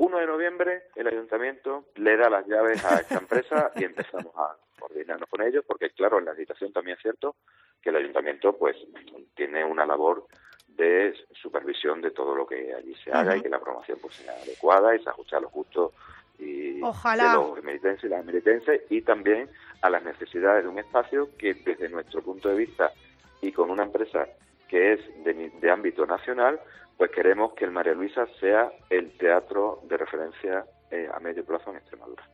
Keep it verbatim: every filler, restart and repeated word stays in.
uno de noviembre el ayuntamiento le da las llaves a esta empresa y empezamos a coordinarnos con ellos, porque claro, en la licitación también es cierto que el ayuntamiento pues tiene una labor de supervisión de todo lo que allí se haga, uh-huh, y que la promoción pues sea adecuada y se ajuste a los gustos y Ojalá. de los emeritenses y las emeritenses, y también a las necesidades de un espacio que desde nuestro punto de vista y con una empresa que es de, de ámbito nacional, pues queremos que el María Luisa sea el teatro de referencia eh, a medio plazo en Extremadura.